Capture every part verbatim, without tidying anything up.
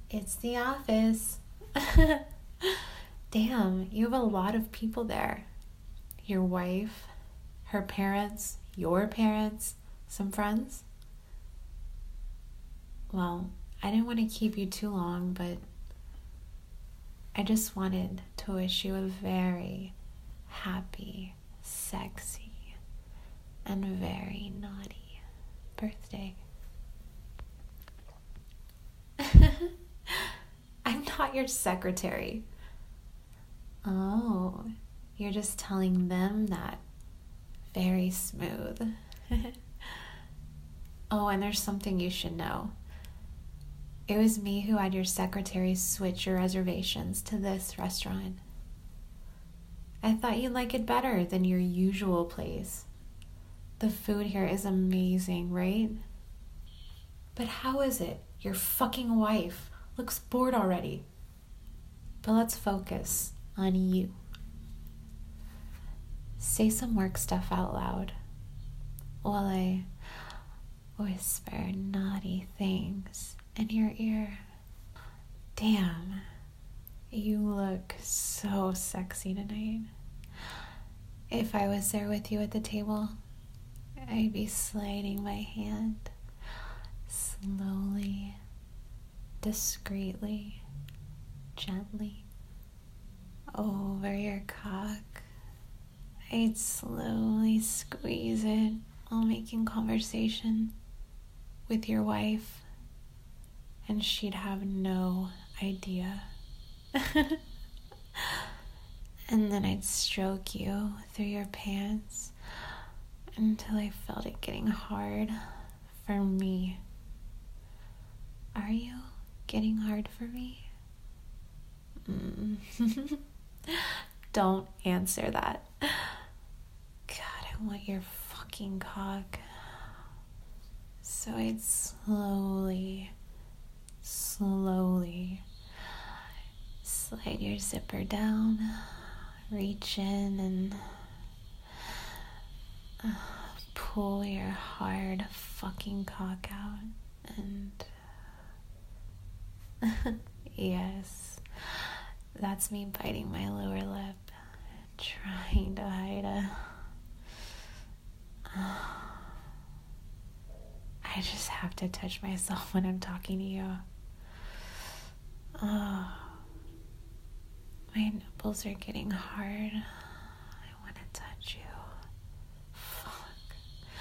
It's the office. Damn, you have a lot of people there. Your wife, her parents, your parents, some friends. Well, I didn't want to keep you too long, but I just wanted to wish you a very happy, sexy, and very naughty birthday. I'm not your secretary. Oh, you're just telling them that. Very smooth. Oh, and there's something you should know. It was me who had your secretary switch your reservations to this restaurant. I thought you'd like it better than your usual place. The food here is amazing, right? But how is it? Your fucking wife looks bored already. But let's focus on you. Say some work stuff out loud while I whisper naughty things in your ear. Damn, you look so sexy tonight. If I was there with you at the table, I'd be sliding my hand slowly, discreetly, gently over your cock. I'd slowly squeeze it while making conversation with your wife, and she'd have no idea. And then I'd stroke you through your pants until I felt it getting hard for me. Are you getting hard for me? Mm. Don't answer that. God, I want your fucking cock. So I'd slowly, slowly slide your zipper down, reach in and uh, pull your hard fucking cock out. And yes, that's me biting my lower lip, trying to hide a... I just have to touch myself when I'm talking to you. Oh, my nipples are getting hard. I want to touch you. Fuck.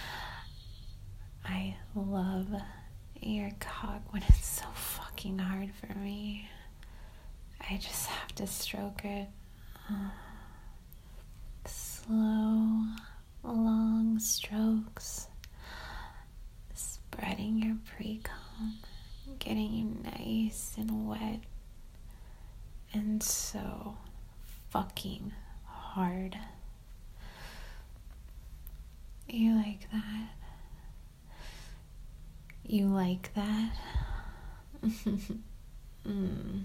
I love your cock when it's so fucking hard for me. I just have to stroke it. Uh, slow, long strokes. Spreading your pre-cum, getting you nice and wet, and so fucking hard. You like that? You like that? mm.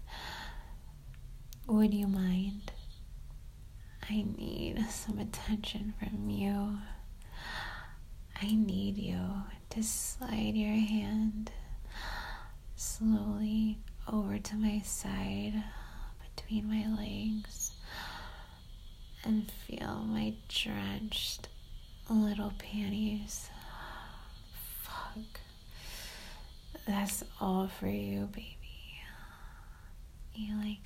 Would you mind? I need some attention from you. I need you to slide your hand slowly over to my side between my legs and feel my drenched little panties. Fuck. That's all for you, baby. You like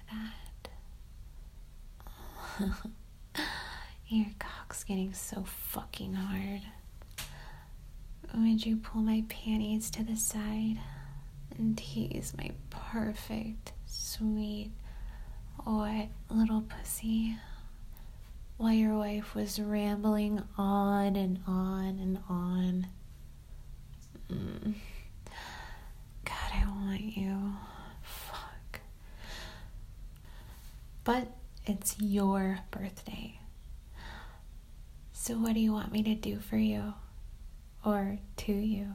that? Your cock's getting so fucking hard. Would you pull my panties to the side and tease my perfect, sweet, wet little pussy while your wife was rambling on and on and on? Mm. God, I want you. Fuck. But it's your birthday. So what do you want me to do for you? Or to you?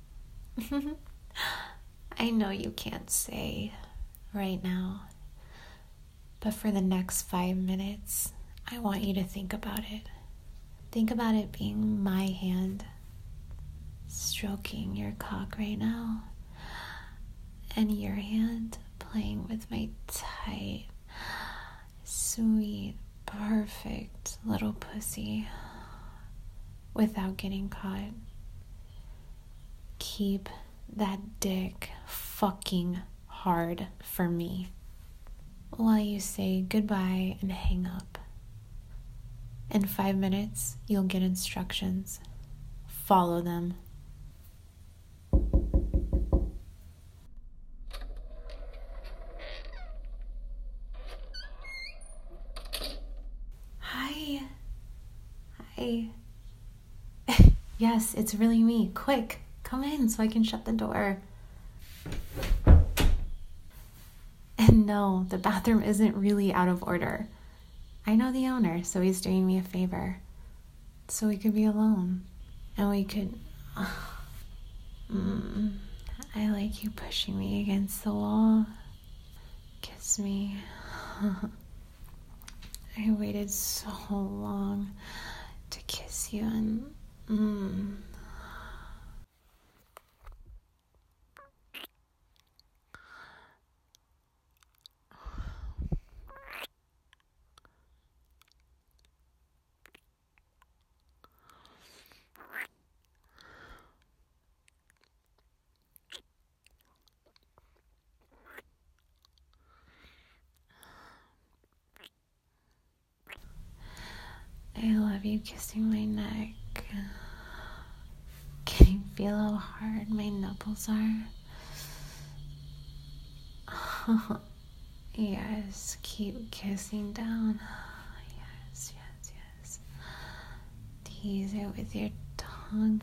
I know you can't say right now, but for the next five minutes, I want you to think about it. Think about it being my hand stroking your cock right now, and your hand playing with my tight, sweet, perfect little pussy without getting caught. Keep that dick fucking hard for me while you say goodbye and hang up. In five minutes, you'll get instructions. Follow them. Hi. Hi. Yes, it's really me. Quick, come in so I can shut the door. And no, the bathroom isn't really out of order. I know the owner, so he's doing me a favor. So we could be alone. And we could... Oh, mm, I like you pushing me against the wall. Kiss me. I waited so long to kiss you and... Mm. I love you kissing my neck. Can you feel how hard my nipples are? Yes, keep kissing down. Yes, yes, yes. Tease it with your tongue.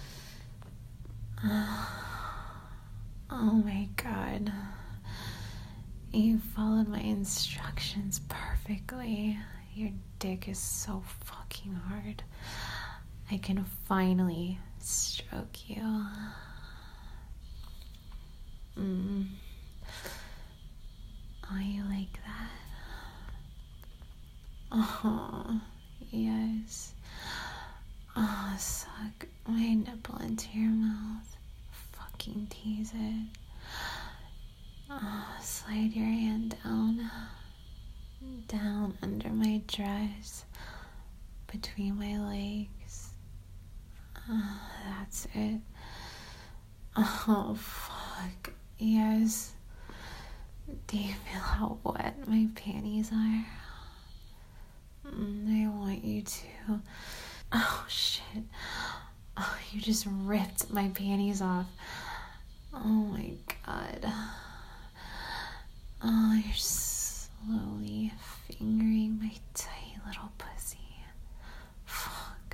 Oh my God. You followed my instructions perfectly. Your dick is so fucking hard. I can finally stroke you. Mm. Oh, you like that? Oh, yes. Oh, suck my nipple into your mouth. Fucking tease it. Oh, slide your hand down. Down under my dress. Between my legs. Oh, that's it. Oh, fuck. Yes. Do you feel how wet my panties are? Mm, I want you to. Oh, shit. Oh, you just ripped my panties off. Oh, my God. Oh, you're slowly fingering my tight little pussy. Fuck.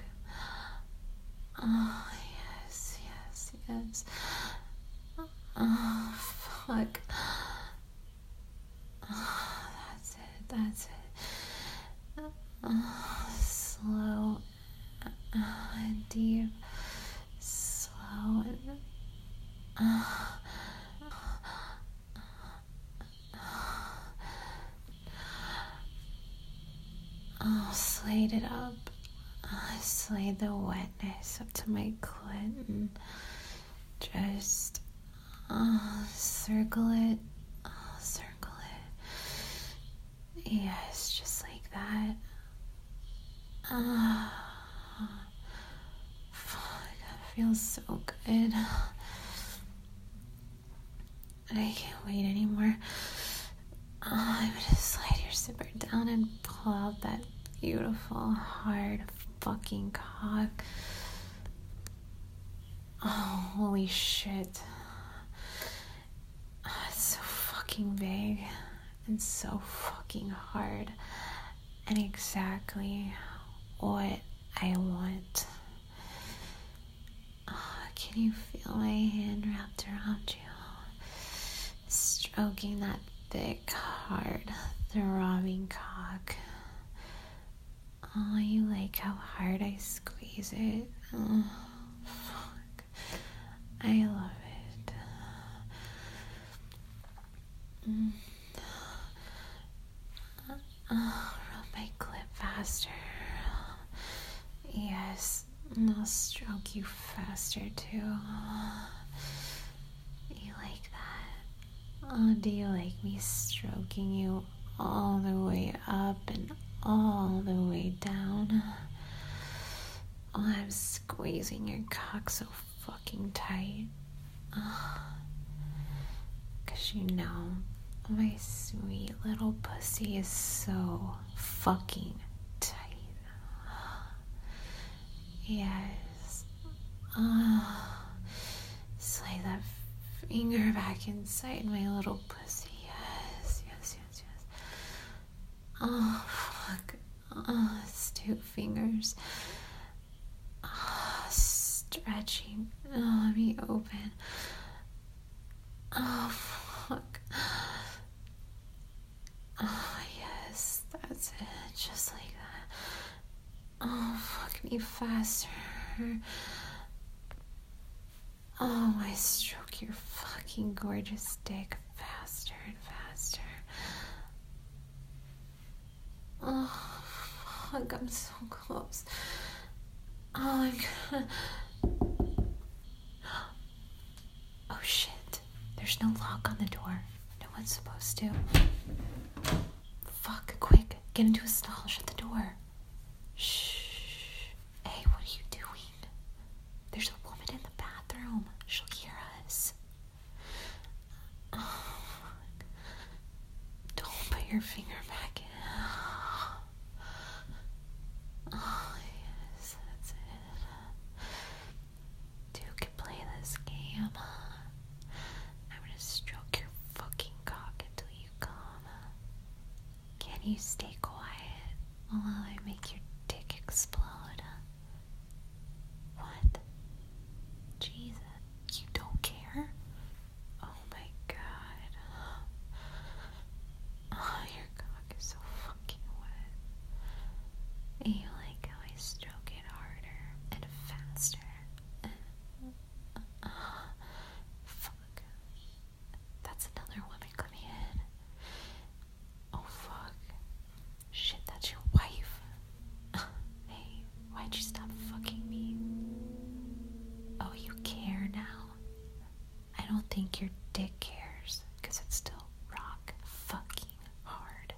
Oh, yes, yes, yes. Oh, fuck. Oh, that's it, that's it. Oh, slow and deep. Slow and... Oh. Oh, slide it up. Oh, slide the wetness up to my clit and just oh, circle it. Oh, circle it. Yes, just like that. Oh, fuck, that feels so good. I can't wait anymore. Oh, I'm gonna slide your zipper down and pull out that beautiful, hard fucking cock. Oh, holy shit. Oh, it's so fucking big and so fucking hard and exactly what I want. Oh, can you feel my hand wrapped around you? Stroking that thick, hard, throbbing cock. Oh, you like how hard I squeeze it? Oh, fuck. I love it. Mm. Oh, rub my clit faster. Yes, and I'll stroke you faster too. You like that? Oh, do you like me stroking you all the way up and all the way down? Oh, I'm squeezing your cock so fucking tight. Oh, 'cause you know, my sweet little pussy is so fucking tight. Yes. Oh, slide that finger back inside my little pussy. Yes, yes, yes, yes. Oh, fuck. Oh, it's two fingers. Oh, stretching. Oh, let me open. Oh, fuck. Oh, yes, that's it. Just like that. Oh, fuck me faster. Oh, I stroke your fucking gorgeous dick faster and faster. Oh, fuck, I'm so close. Oh, I'm gonna... Oh, shit. There's no lock on the door. No one's supposed to. Fuck, quick. Get into a stall. Shut the door. Shh. Hey, what are you doing? There's a woman in the bathroom. She'll hear us. Oh, fuck. Don't put your finger back in. Oh, yes, that's it. Two can play this game. I'm gonna stroke your fucking cock until you come. Can you stay quiet while I make your dick explode? What? Jesus, you don't care? Oh my god. Oh, your cock is so fucking wet. You like how I stroke it harder and faster? Fuck. That's another woman coming in. Oh fuck. Shit, that's your wife. Hey, why'd you stop fucking me? Oh, you care now? I don't think your dick cares, because it's still rock fucking hard.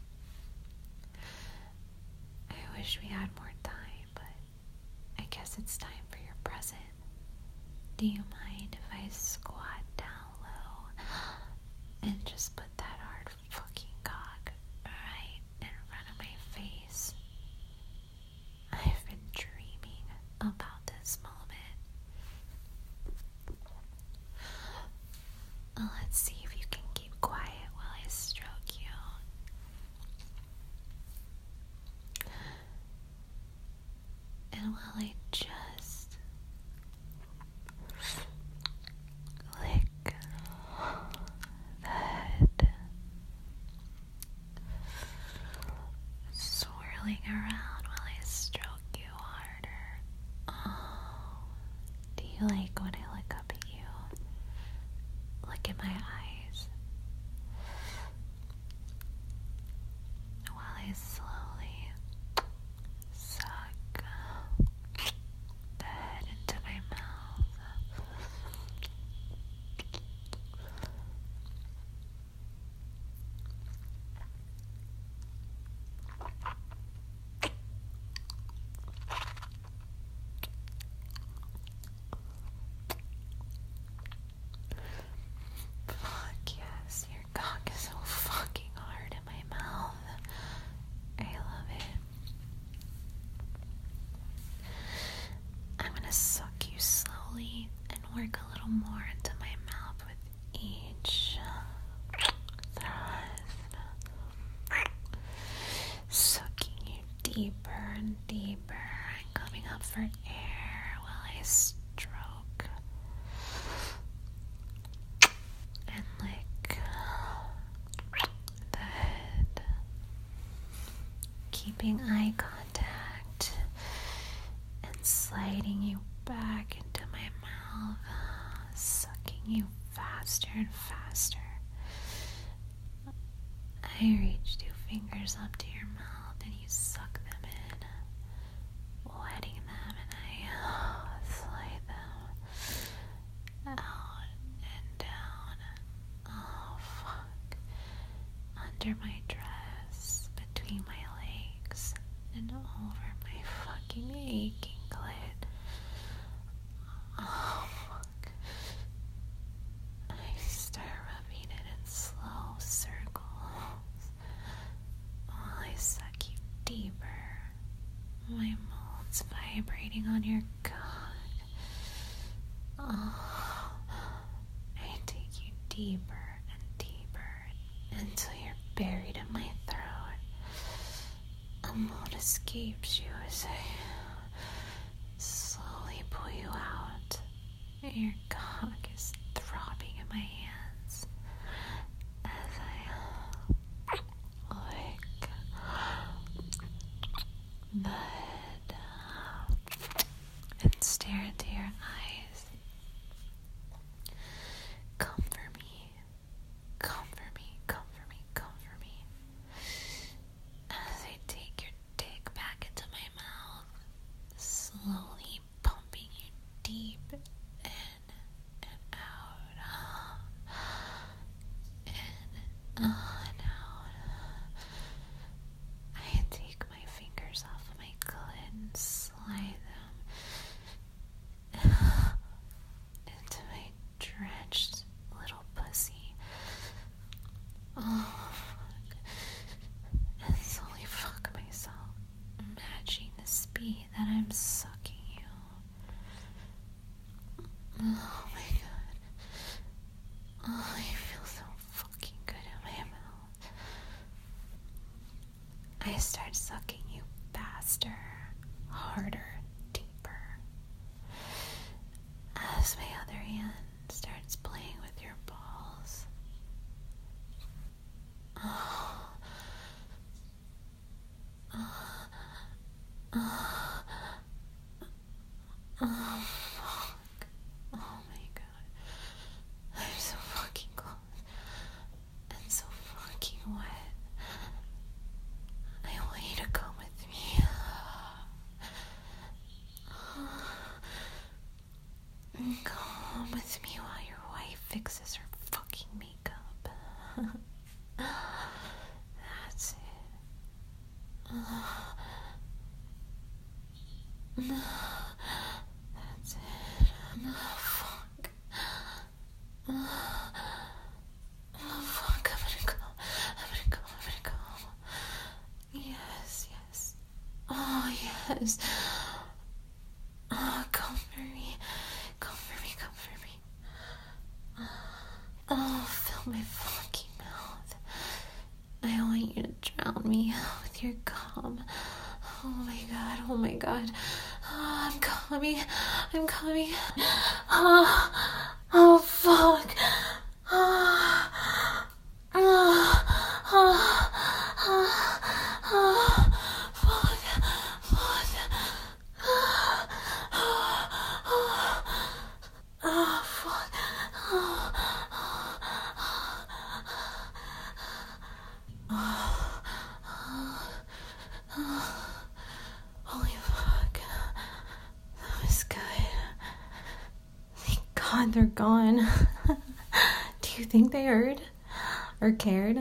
I wish we had more time, but I guess it's time for your present. Do you mind if I squat down low and just put that hard fucking cock right in front of my face? I've been dreaming about this moment. Let's see if you can keep quiet while I stroke you. And while I just lick the head, swirling around while I stroke you harder. Oh, do you like when I look up at you? Look at my eyes. While I slowly suck the head into my mouth. Fuck yes, your cock is so fucking hard in my mouth. I love it. I'm gonna suck you slowly and work a little more into my mouth with each thrust. Sucking you deeper and deeper and coming up for air while I stroke and lick the head, keeping eye contact and sliding you back into my mouth, sucking you faster and faster. I reach two fingers up to your mouth and you suck them in, wetting them, and I uh, slide them out and down. Oh under my dress, between my legs, and over my fucking aching clit. Oh, fuck. I start rubbing it in slow circles while I suck you deeper. My molds vibrating on your cock. Oh, I take you deeper and deeper until you're buried in my throat. A moan escapes you as I slowly pull you out. Your cock is throbbing in my hands as I lick the head and stare into your eyes. Comfort me, comfort me, comfort me, comfort me. As I take your dick back into my mouth, slowly pumping you deep in and out, in and out. I take my fingers off of my clit and slide them into my drenched little pussy. Oh, fuck. And slowly fuck myself, matching the speed that I'm sucking you. Oh my god. Oh, I feel so fucking good in my mouth. I start sucking you faster, harder, deeper. As my other hand starts playing with your balls. Oh. Oh. Oh. Oh, fuck. Oh my god. I'm so fucking close. And so fucking wet. I want you to come with me. Come with me while your wife fixes her fucking makeup. That's it. That's it. Fuck. Oh, fuck. I'm gonna go. I'm gonna go. I'm gonna go. Yes, yes. Oh, yes. Oh, comfort me. Comfort me, comfort me. Oh, fill my fucking mouth. I want you to drown me with your cum. Oh my god, oh my god. Oh, I'm coming. I'm coming. Oh, oh fuck. Oh, oh, oh, oh, oh, fuck, fuck. Oh, fuck. Holy fuck. That was good. Thank God they're gone. Do you think they heard? Or cared?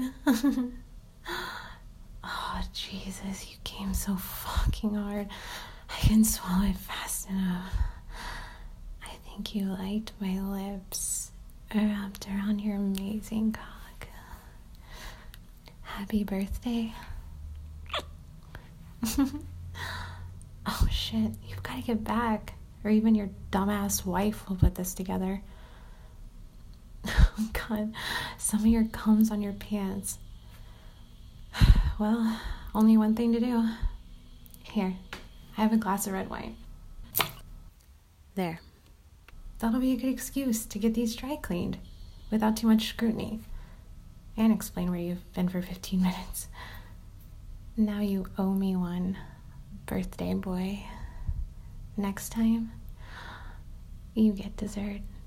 Oh, Jesus, you came so fucking hard. I couldn't swallow it fast enough. I think you liked my lips wrapped around your amazing cock. Happy birthday. Oh shit, you've got to get back, or even your dumbass wife will put this together. Oh god, some of your cum's on your pants. Well, only one thing to do. Here, I have a glass of red wine. There. That'll be a good excuse to get these dry cleaned without too much scrutiny. And explain where you've been for fifteen minutes. Now you owe me one, birthday boy. Next time, you get dessert.